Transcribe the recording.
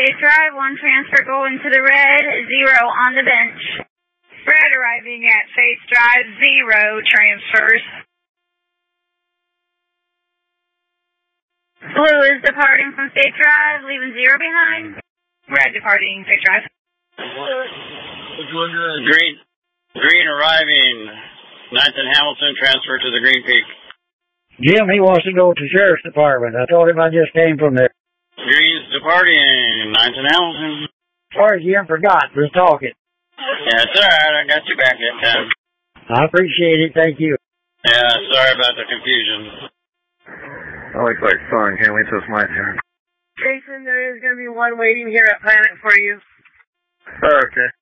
Faith Drive, 1 transfer going to the red, 0 on the bench. Red arriving at Faith Drive, 0 transfers. Blue is departing from Faith Drive, leaving 0 behind. Red departing Faith Drive. Green arriving, 9th and Hamilton, transfer to the Green Peak. Jim, he wants to go to Sheriff's Department. I told him I just came from there. Green's departing, 9th and Hamilton. Sorry, Jim, forgot. We're talking. Yeah, it's alright. I got you back that time. I appreciate it. Thank you. Yeah, sorry about the confusion. I look like fun. Can't wait till it's my turn. Jason, there is going to be one waiting here at Planet for you. Oh, okay.